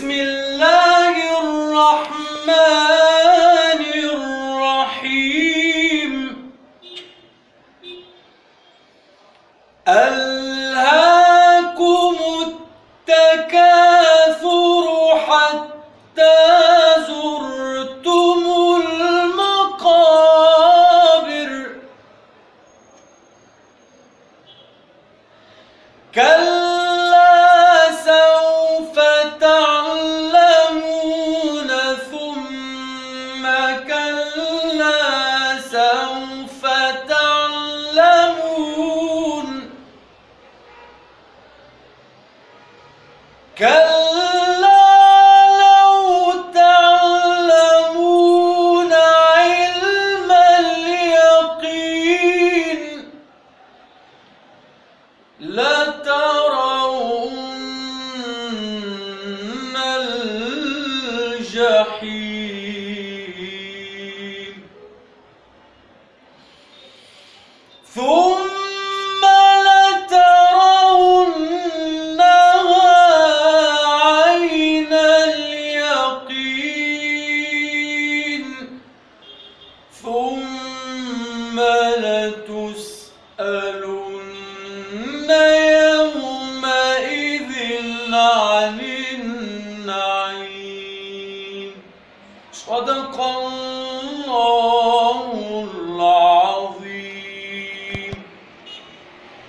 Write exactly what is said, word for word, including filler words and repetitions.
بسم الله الرحمن الرحيم. ألهاكم التكاثر حتى زرتم المقابر. كلا سوف تعلمون ثم كلا سوف تعلمون. كلا لو تعلمون علم اليقين لترون الجحيم ثم لترونها عين اليقين ثم لتسألن